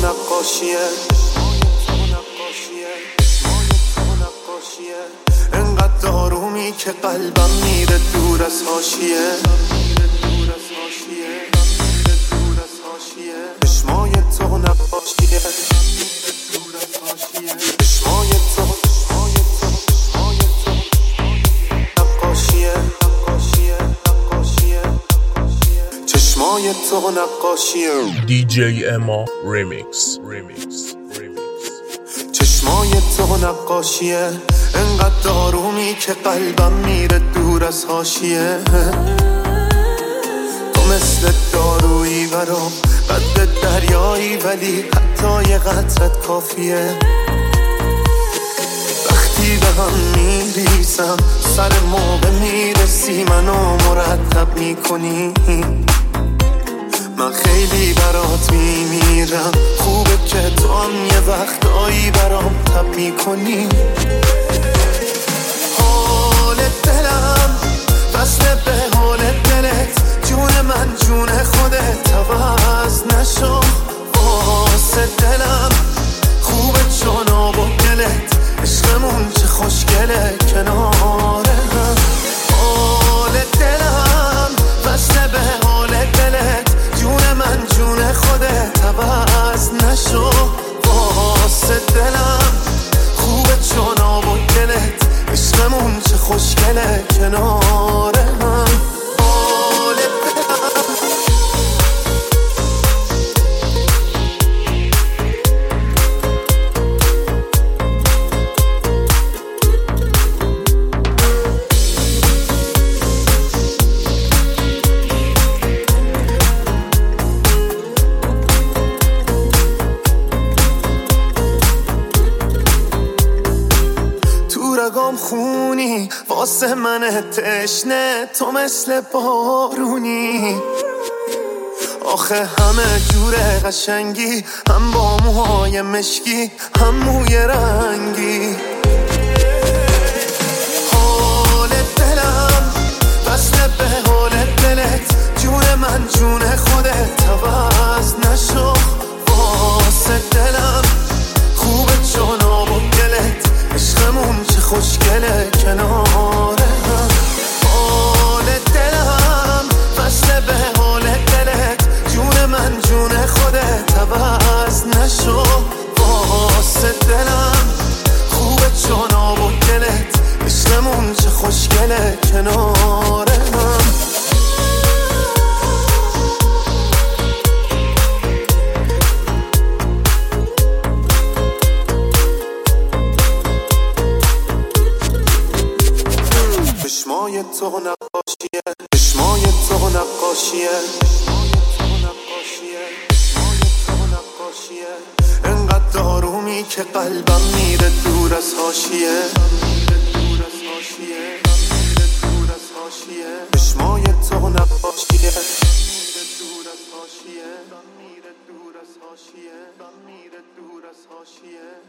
نقاشیه، انقدر آرومی که قلبم میره دور از حاشیه. چشمای تو نقاشیه، چشمای تو نقاشیه، چشمای تو نقاشیه. DJ Emma Remix. چشمای تو نقاشیه، انقدر آرومی که قلبم میره دور از حاشیه. تو مثل دارویی برام، قد دریایی ولی حتی یه قطرت کافیه. وقتی به هم میریزم سر موقع میرسی منو مرتب میکنی. من خیلی برات میمیرم، خوبه که تو هم یه وقتایی برام تب میکنی. حال دلم وصله به حال دلت، جون من جون خودت عوض نشو. واسه دلم خوبه چون آب و گلت، عشقمون چه خوشگله کناره هم. حال دلم وصله به حال دلت، جون من جون خودت عوض نشو. واسه دلم خوبه چون آب و گلت، عشقمون چه خوشگله کناره هم. حال رگام خونی واسه من تشنه، تو مثل بارونی. آخه همه جوره قشنگی، هم با موهای مشکی هم موی رنگی. حال دلم وصله به حال دلت، جون من جون خودت عوض نشو. واسه دلم خوبه چون آب و گلت، عشقمون چه خوشگله کناره هم. حال دلم وصله به حال دلت، جون من جون خودت عوض نشو. واسه دلم خوبه چون آب و گلت، عشقمون چه خوشگله کناره هم. چشمای تو نقاشیه، چشمای تو نقاشیه، انقدر آرومی که قلبم میره دور از حاشیه. چشمای تو نقاشیه،